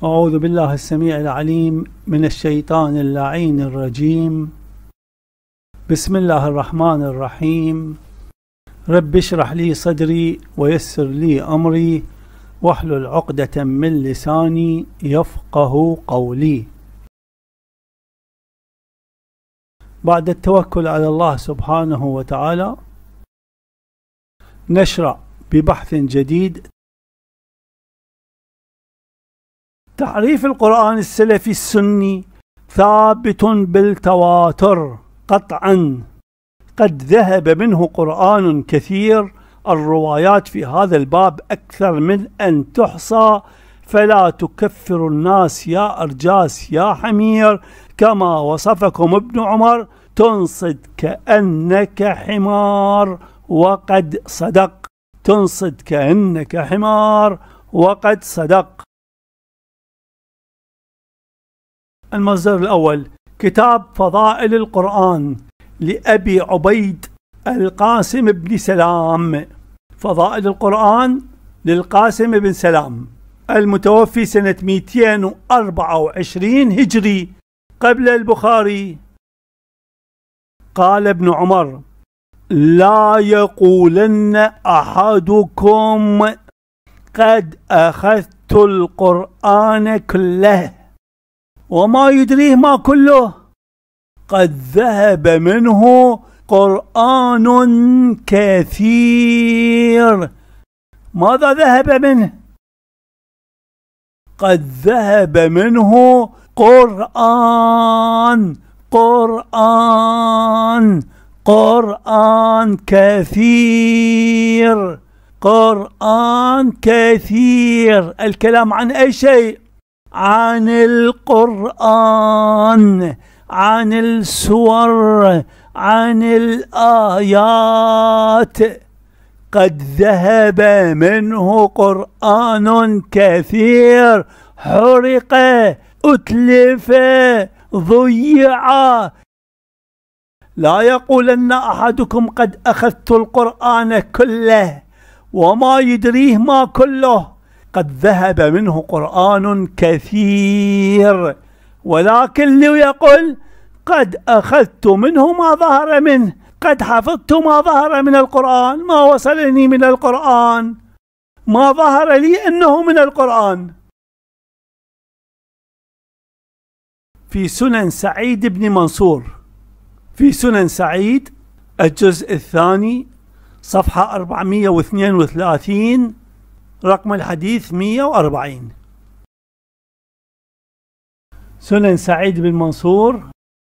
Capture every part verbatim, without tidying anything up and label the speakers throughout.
Speaker 1: أعوذ بالله السميع العليم من الشيطان اللعين الرجيم. بسم الله الرحمن الرحيم. رب اشرح لي صدري ويسر لي أمري واحلل عقدة من لساني يفقه قولي. بعد التوكل على الله سبحانه وتعالى نشرع ببحث جديد. تعريف القرآن السلفي السني ثابت بالتواتر قطعا، قد ذهب منه قرآن كثير، الروايات في هذا الباب أكثر من أن تحصى، فلا تكفر الناس يا أرجاس يا حمير، كما وصفكم ابن عمر تنصد كأنك حمار وقد صدق. تنصد كأنك حمار وقد صدق. المصدر الأول كتاب فضائل القرآن لأبي عبيد القاسم بن سلام. فضائل القرآن للقاسم بن سلام المتوفي سنة مئتين وأربعة وعشرين هجري قبل البخاري. قال ابن عمر: لا يقولن أحدكم قد أخذت القرآن كله وما يدريه ما كله، قد ذهب منه قرآن كثير. ماذا ذهب منه؟ قد ذهب منه قرآن قرآن قرآن كثير قرآن كثير. الكلام عن أي شيء؟ عن القرآن، عن السور، عن الآيات. قد ذهب منه قرآن كثير، حرق، أتلف، ضيع. لا يقولن أحدكم قد أخذت القرآن كله وما يدريه ما كله، قد ذهب منه قرآن كثير، ولكن ليقل قد أخذت منه ما ظهر منه، قد حفظت ما ظهر من القرآن، ما وصلني من القرآن، ما ظهر لي أنه من القرآن. في سنن سعيد بن منصور، في سنن سعيد الجزء الثاني صفحة أربعمئة واثنين وثلاثين، رقم الحديث مئة وأربعين. سنن سعيد بن منصور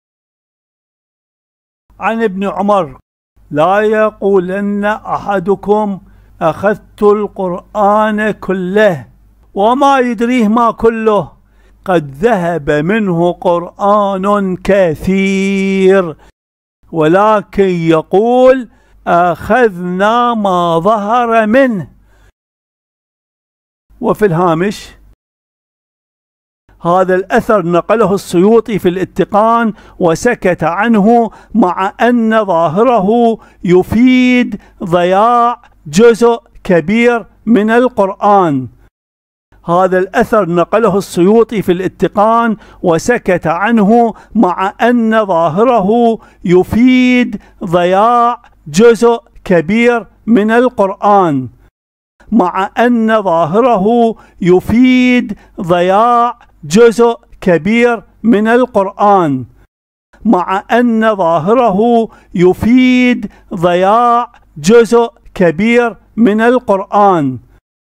Speaker 1: عن ابن عمر: لا يقولن أحدكم أخذت القرآن كله وما يدريه ما كله، قد ذهب منه قرآن كثير، ولكن يقول أخذنا ما ظهر منه. وفي الهامش: هذا الأثر نقله السيوطي في الاتقان وسكت عنه، مع أن ظاهره يفيد ضياع جزء كبير من القرآن. هذا الأثر نقله السيوطي في الاتقان وسكت عنه، مع أن ظاهره يفيد ضياع جزء كبير من القرآن. مع أن ظاهره يفيد ضياع جزء كبير من القرآن. مع أن ظاهره يفيد ضياع جزء كبير من القرآن.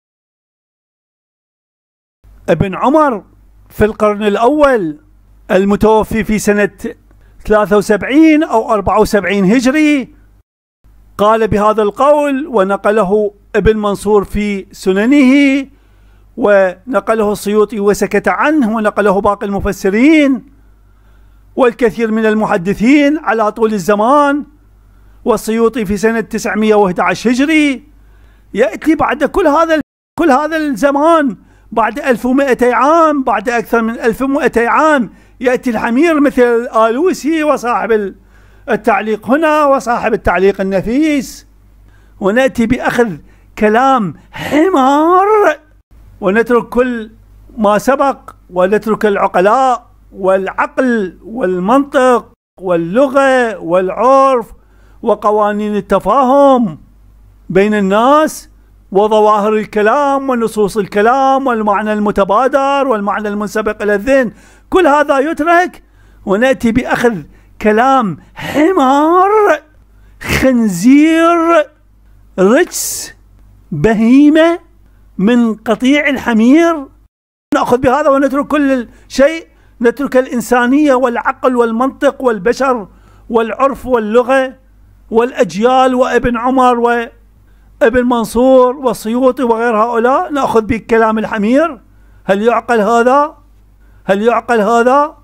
Speaker 1: ابن عمر في القرن الأول المتوفي في سنة ثلاثة وسبعين أو أربعة وسبعين هجري قال بهذا القول، ونقله ابن منصور في سننه، ونقله السيوطي وسكت عنه، ونقله باقي المفسرين والكثير من المحدثين على طول الزمان. والسيوطي في سنة تسعمئة وأحد عشر هجري. يأتي بعد كل هذا كل هذا الزمان، بعد ألف ومئتي عام، بعد أكثر من ألف ومئتي عام، يأتي الحمير مثل الآلوسي وصاحب التعليق هنا وصاحب التعليق النفيس، ونأتي بأخذ كلام حمار ونترك كل ما سبق ونترك العقلاء والعقل والمنطق واللغة والعرف وقوانين التفاهم بين الناس وظواهر الكلام ونصوص الكلام والمعنى المتبادر والمعنى المنسبق إلى الذهن، كل هذا يترك ونأتي بأخذ كلام حمار خنزير رجس بهيمة من قطيع الحمير، نأخذ بهذا ونترك كل شيء، نترك الإنسانية والعقل والمنطق والبشر والعرف واللغة والأجيال وابن عمر وابن منصور والسيوطي وغير هؤلاء، نأخذ بكلام الحمير؟ هل يعقل هذا؟ هل يعقل هذا؟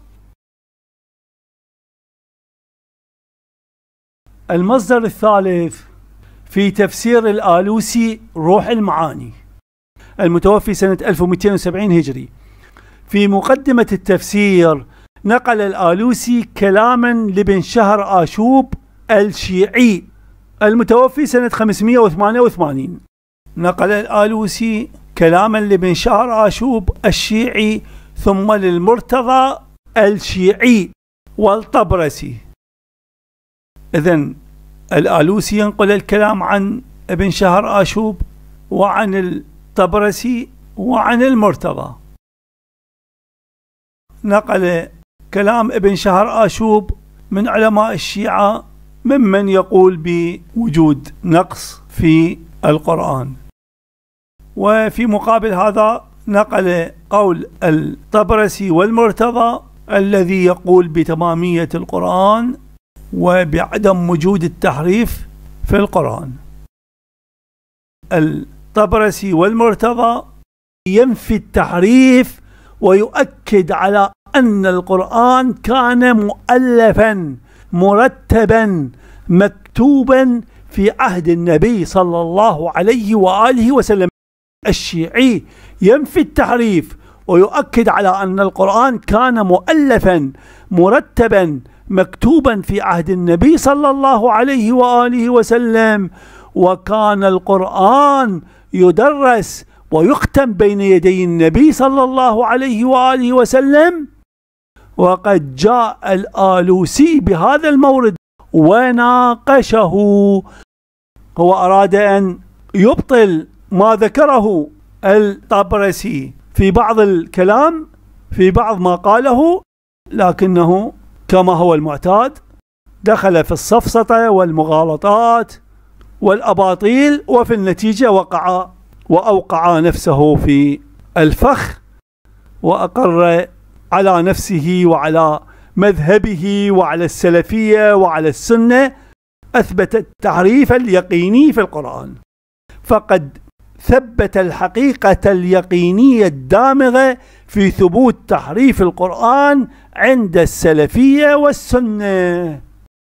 Speaker 1: المصدر الثالث في تفسير الآلوسي روح المعاني المتوفي سنة ألف ومئتين وسبعين هجري. في مقدمة التفسير نقل الآلوسي كلاما لابن شهر آشوب الشيعي المتوفي سنة خمسمئة وثمانية وثمانين. نقل الآلوسي كلاما لابن شهر آشوب الشيعي ثم للمرتضى الشيعي والطبرسي. إذن الآلوسي ينقل الكلام عن ابن شهر آشوب وعن الطبرسي وعن المرتضى. نقل كلام ابن شهر آشوب من علماء الشيعة ممن يقول بوجود نقص في القرآن، وفي مقابل هذا نقل قول الطبرسي والمرتضى الذي يقول بتمامية القرآن وبعدم وجود التحريف في القرآن. الطبرسي والمرتضى ينفي التحريف ويؤكد على أن القرآن كان مؤلفا مرتبا مكتوبا في عهد النبي صلى الله عليه وآله وسلم. الشيعي ينفي التحريف ويؤكد على أن القرآن كان مؤلفا مرتبا مكتوبا في عهد النبي صلى الله عليه وآله وسلم، وكان القرآن يدرس ويختم بين يدي النبي صلى الله عليه وآله وسلم. وقد جاء الآلوسي بهذا المورد وناقشه، هو أراد أن يبطل ما ذكره الطبرسي في بعض الكلام في بعض ما قاله، لكنه كما هو المعتاد دخل في السفسطة والمغالطات والأباطيل، وفي النتيجة وقع وأوقع نفسه في الفخ وأقر على نفسه وعلى مذهبه وعلى السلفية وعلى السنة، أثبت التحريف اليقيني في القرآن. فقد ثبت الحقيقة اليقينية الدامغة في ثبوت تحريف القرآن عند السلفية والسنة.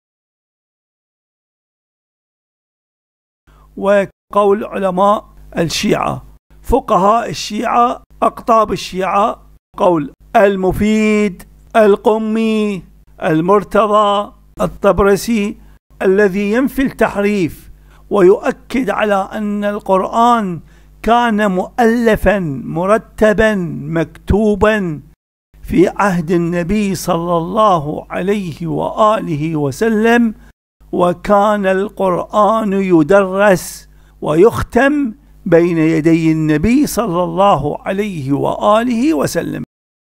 Speaker 1: وقول علماء الشيعة فقهاء الشيعة أقطاب الشيعة قول المفيد القمي المرتضى الطبرسي الذي ينفي التحريف ويؤكد على أن القرآن كان مؤلفا مرتبا مكتوبا في عهد النبي صلى الله عليه وآله وسلم، وكان القرآن يدرس ويختم بين يدي النبي صلى الله عليه وآله وسلم.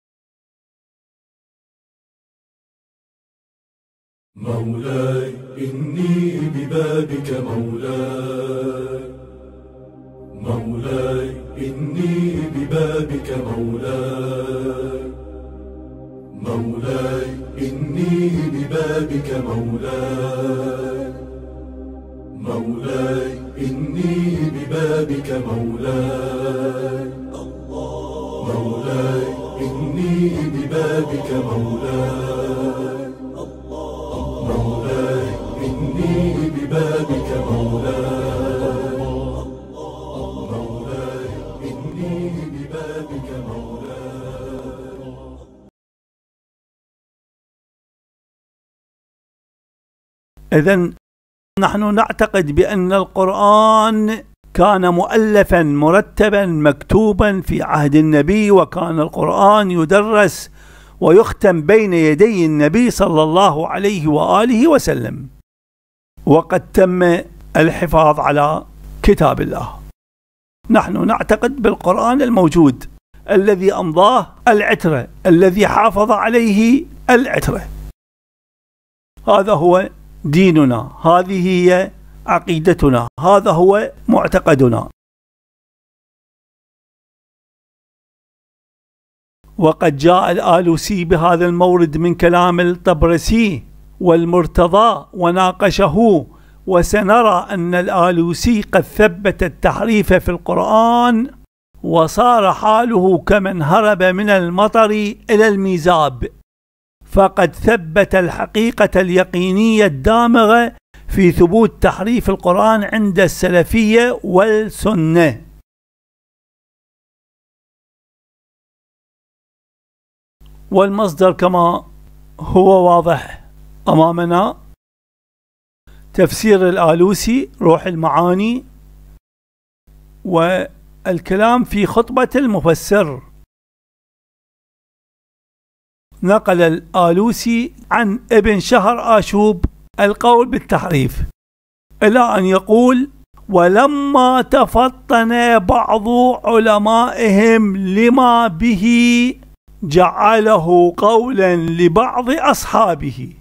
Speaker 2: مولاي إني ببابك مولاي، مولاي إني ببابك مولاي، مولاي إني ببابك مولاي، مولاي إني ببابك مولاي، مولاي إني ببابك مولاي، مولاي إني ببابك مولاي، مولاي إني ببابك مولاي.
Speaker 1: إذن نحن نعتقد بأن القرآن كان مؤلفا مرتبا مكتوبا في عهد النبي، وكان القرآن يدرس ويختم بين يدي النبي صلى الله عليه وآله وسلم. وقد تم الحفاظ على كتاب الله. نحن نعتقد بالقرآن الموجود الذي أمضاه العترة، الذي حافظ عليه العترة. هذا هو ديننا، هذه هي عقيدتنا، هذا هو معتقدنا. وقد جاء الآلوسي بهذا المورد من كلام الطبرسي والمرتضى وناقشه، وسنرى أن الآلوسي قد ثبت التحريف في القرآن، وصار حاله كمن هرب من المطر إلى الميزاب، فقد ثبت الحقيقة اليقينية الدامغة في ثبوت تحريف القرآن عند السلفية والسنة. والمصدر كما هو واضح أمامنا، تفسير الآلوسي روح المعاني، والكلام في خطبة المفسر. نقل الآلوسي عن ابن شهر آشوب القول بالتحريف إلى أن يقول: ولما تفطن بعض علمائهم لما به جعله قولا لبعض أصحابه.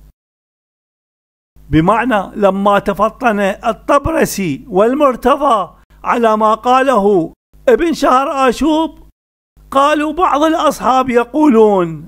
Speaker 1: بمعنى لما تفطن الطبرسي والمرتضى على ما قاله ابن شهر آشوب، قالوا بعض الأصحاب يقولون.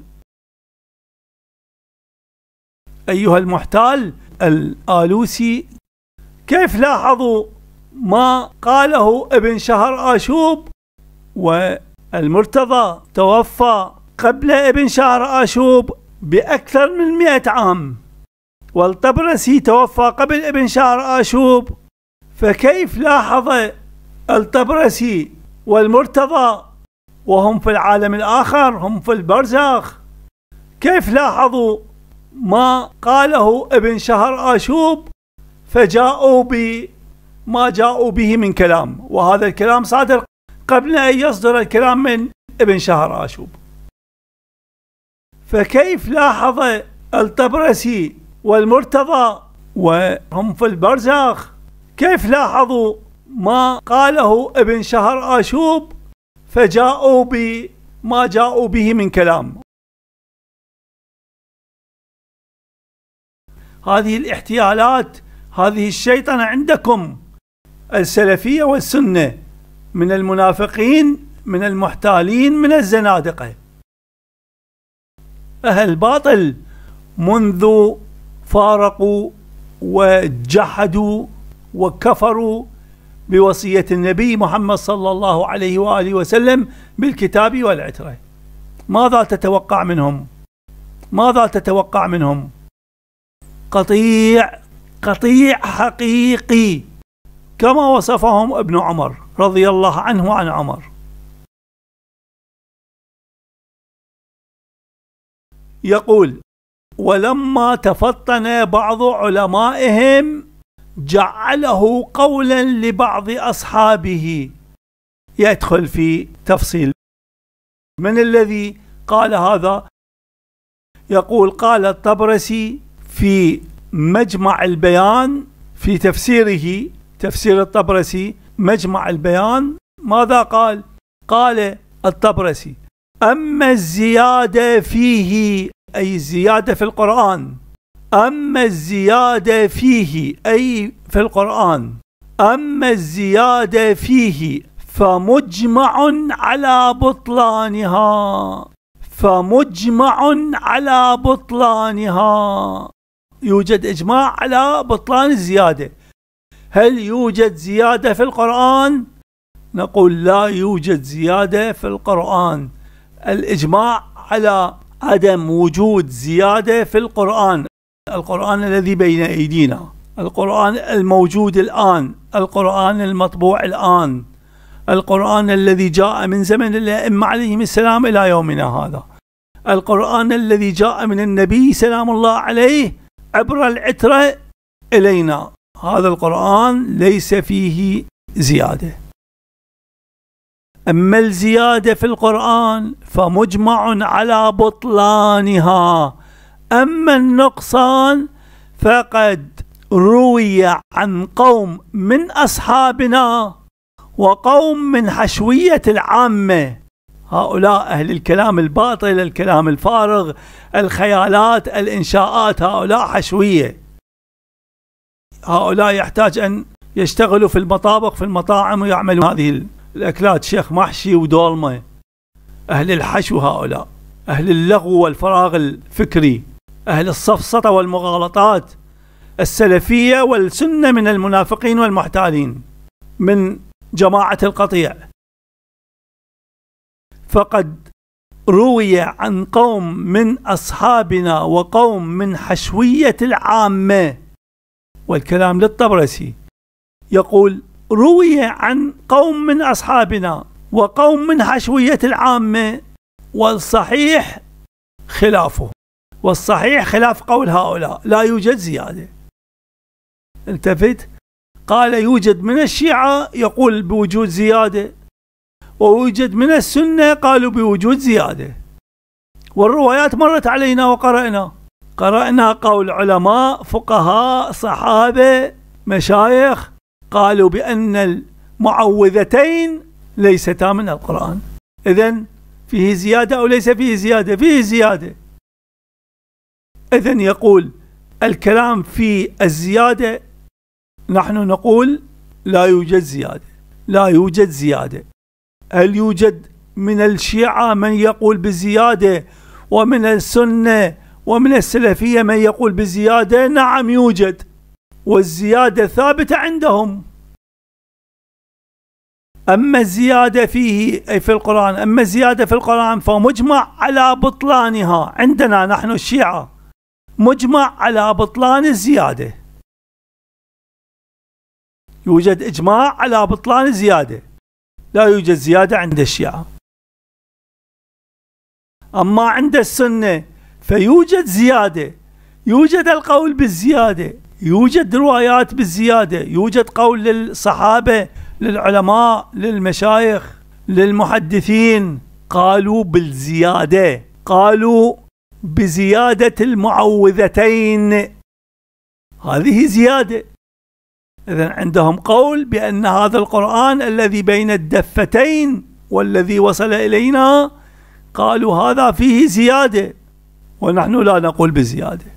Speaker 1: أيها المحتال الآلوسي، كيف لاحظوا ما قاله ابن شهر آشوب؟ والمرتضى توفى قبل ابن شهر آشوب بأكثر من مئة عام، والطبرسي توفى قبل ابن شهر آشوب، فكيف لاحظ الطبرسي والمرتضى وهم في العالم الآخر، هم في البرزخ، كيف لاحظوا ما قاله ابن شهر آشوب فجاءوا بما جاءوا به من كلام؟ وهذا الكلام صادر قبل أن يصدر الكلام من ابن شهر آشوب. فكيف لاحظ الطبرسي والمرتضى وهم في البرزخ، كيف لاحظوا ما قاله ابن شهر آشوب فجاءوا بما جاءوا به من كلام؟ هذه الاحتيالات، هذه الشيطنة عندكم السلفية والسنة، من المنافقين، من المحتالين، من الزنادقة. أهل الباطل منذ فارقوا وجحدوا وكفروا بوصية النبي محمد صلى الله عليه وآله وسلم بالكتاب والعترة، ماذا تتوقع منهم؟ ماذا تتوقع منهم؟ قطيع قطيع حقيقي كما وصفهم ابن عمر رضي الله عنه وعن عمر. يقول: ولما تفطن بعض علمائهم جعله قولا لبعض أصحابه. يدخل في تفصيل من الذي قال هذا. يقول: قال الطبرسي في مجمع البيان في تفسيره، تفسير الطبرسي مجمع البيان، ماذا قال؟ قال الطبرسي: أما الزيادة فيه، أي الزيادة في القرآن، أما الزيادة فيه أي في القرآن، أما الزيادة فيه فمجمع على بطلانها، فمجمع على بطلانها. يوجد إجماع على بطلان الزيادة. هل يوجد زيادة في القرآن؟ نقول لا يوجد زيادة في القرآن. الإجماع على عدم وجود زيادة في القرآن، القرآن الذي بين أيدينا، القرآن الموجود الآن، القرآن المطبوع الآن، القرآن الذي جاء من زمن الأئمة عليهم السلام إلى يومنا هذا، القرآن الذي جاء من النبي سلام الله عليه عبر العترة إلينا. هذا القرآن ليس فيه زيادة. أما الزيادة في القرآن فمجمع على بطلانها، أما النقصان فقد روي عن قوم من أصحابنا وقوم من حشوية العامة، هؤلاء أهل الكلام الباطل، الكلام الفارغ، الخيالات، الإنشاءات، هؤلاء حشوية، هؤلاء يحتاج أن يشتغلوا في المطابخ في المطاعم ويعملوا هذه الأكلات، شيخ محشي ودولمة، أهل الحشو هؤلاء، أهل اللغو والفراغ الفكري، أهل السفسطة والمغالطات، السلفية والسنة من المنافقين والمحتالين من جماعة القطيع. فقد روي عن قوم من أصحابنا وقوم من حشوية العامة، والكلام للطبرسي يقول روي عن قوم من أصحابنا وقوم من حشوية العامة، والصحيح خلافه، والصحيح خلاف قول هؤلاء، لا يوجد زيادة. التفت، قال يوجد من الشيعة يقول بوجود زيادة، ويوجد من السنة قالوا بوجود زيادة، والروايات مرت علينا وقرأنا قرأنا قول علماء فقهاء صحابة مشايخ قالوا بأن المعوذتين ليستا من القرآن. إذن فيه زيادة أو ليس فيه زيادة؟ فيه زيادة. إذن يقول الكلام في الزيادة، نحن نقول لا يوجد زيادة، لا يوجد زيادة. هل يوجد من الشيعة من يقول بزيادة ومن السنة ومن السلفية من يقول بزيادة؟ نعم يوجد، والزيادة ثابتة عندهم. أما الزيادة فيه أي في القرآن، أما الزيادة في القرآن فمجمع على بطلانها عندنا نحن الشيعة، مجمع على بطلان الزيادة، يوجد إجماع على بطلان الزيادة، لا يوجد زيادة عند الشيعة. أما عند السنة فيوجد زيادة، يوجد القول بالزيادة، يوجد روايات بالزيادة، يوجد قول للصحابة للعلماء للمشايخ للمحدثين قالوا بالزيادة، قالوا بزيادة المعوذتين، هذه زيادة. إذن عندهم قول بأن هذا القرآن الذي بين الدفتين والذي وصل إلينا قالوا هذا فيه زيادة، ونحن لا نقول بزيادة.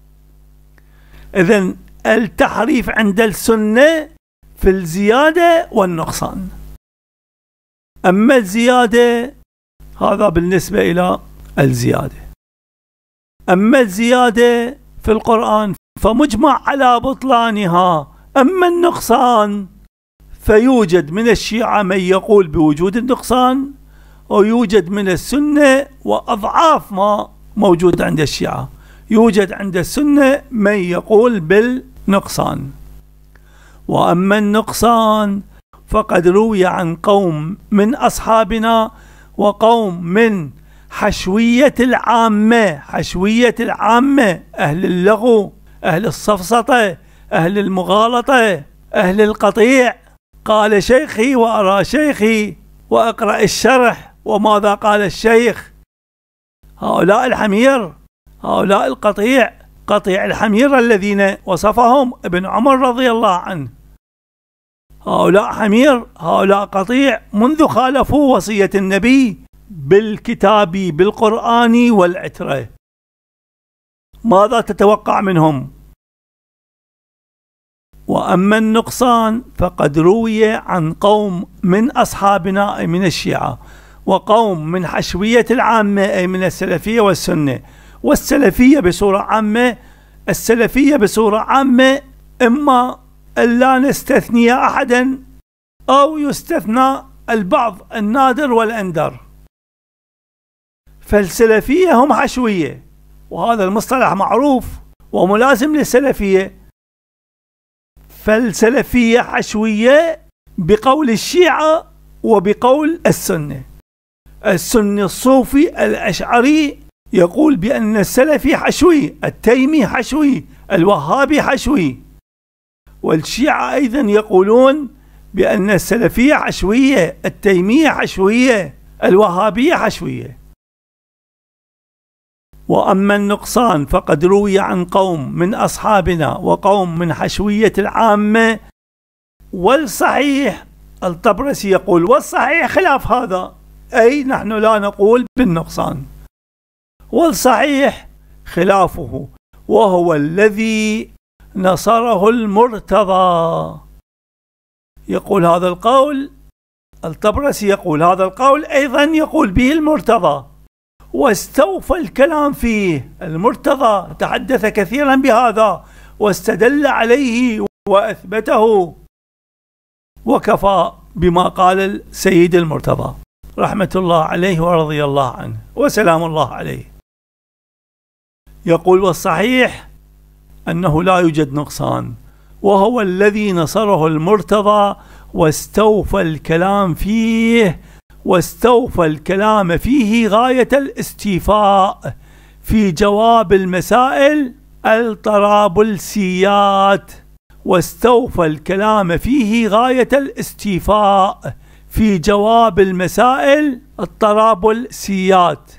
Speaker 1: إذن التحريف عند السنة في الزيادة والنقصان. أما الزيادة هذا بالنسبة إلى الزيادة. أما الزيادة في القرآن فمجمع على بطلانها. أما النقصان فيوجد من الشيعة من يقول بوجود النقصان، ويوجد من السنة وأضعاف ما موجود عند الشيعة، يوجد عند السنة من يقول بالنقصان. وأما النقصان فقد روي عن قوم من أصحابنا وقوم من حشوية العامة، حشوية العامة، أهل اللغو، أهل السفسطة، أهل المغالطة، أهل القطيع. قال شيخي وأرى شيخي وأقرأ الشرح وماذا قال الشيخ. هؤلاء الحمير، هؤلاء القطيع، قطيع الحمير الذين وصفهم ابن عمر رضي الله عنه، هؤلاء حمير، هؤلاء قطيع منذ خالفوا وصية النبي بالكتاب بالقرآن والعترة. ماذا تتوقع منهم؟ وأما النقصان فقد روي عن قوم من أصحابنا أي من الشيعة وقوم من حشوية العامة أي من السلفية والسنة. والسلفية بصورة عامة، السلفية بصورة عامة إما ألا نستثني أحدا أو يستثنى البعض النادر والأندر. فالسلفية هم حشوية، وهذا المصطلح معروف وملازم للسلفية. فالسلفية حشوية بقول الشيعة وبقول السنة. السني الصوفي الأشعري يقول بأن السلفي حشوي، التيمي حشوي، الوهابي حشوي. والشيعة أيضا يقولون بأن السلفية حشوية، التيمية حشوية، الوهابية حشوية. وأما النقصان فقد روي عن قوم من أصحابنا وقوم من حشوية العامة. والصحيح، الطبرسي يقول والصحيح خلاف هذا، أي نحن لا نقول بالنقصان، والصحيح خلافه، وهو الذي نصره المرتضى. يقول هذا القول، الطبرسي يقول هذا القول أيضا يقول به المرتضى، واستوفى الكلام فيه. المرتضى تحدث كثيرا بهذا واستدل عليه وأثبته، وكفى بما قال السيد المرتضى رحمة الله عليه ورضي الله عنه وسلام الله عليه. يقول والصحيح أنه لا يوجد نقصان، وهو الذي نصره المرتضى واستوفى الكلام فيه، واستوفى الكلام فيه غاية الاستيفاء في جواب المسائل الطرابلسيات، واستوفى الكلام فيه غاية الاستيفاء في جواب المسائل الطرابلسيات.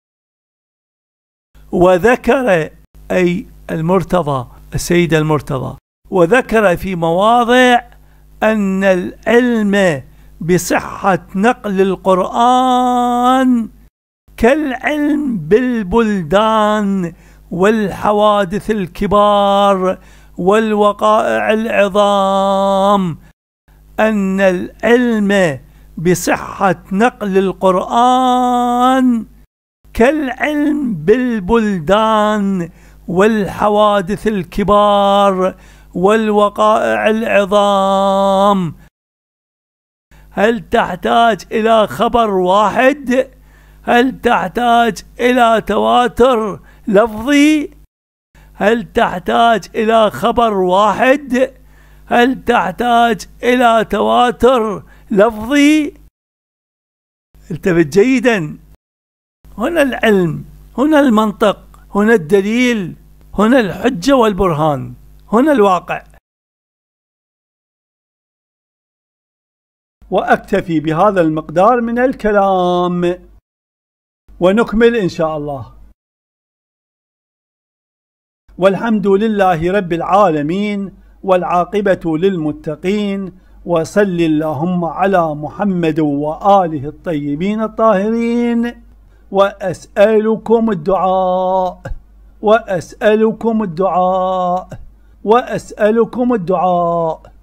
Speaker 1: وذكر أي المرتضى السيد المرتضى، وذكر في مواضع أن العلم بصحة نقل القرآن كالعلم بالبلدان والحوادث الكبار والوقائع العظام، أن العلم بصحة نقل القرآن كالعلم بالبلدان والحوادث الكبار والوقائع العظام. هل تحتاج إلى خبر واحد؟ هل تحتاج إلى تواتر لفظي؟ هل تحتاج إلى خبر واحد؟ هل تحتاج إلى تواتر لفظي؟ التفت جيدا، هنا العلم، هنا المنطق، هنا الدليل، هنا الحجة والبرهان، هنا الواقع. وأكتفي بهذا المقدار من الكلام ونكمل إن شاء الله. والحمد لله رب العالمين، والعاقبة للمتقين، وصل اللهم على محمد وآله الطيبين الطاهرين. وأسألكم الدعاء وأسألكم الدعاء وأسألكم الدعاء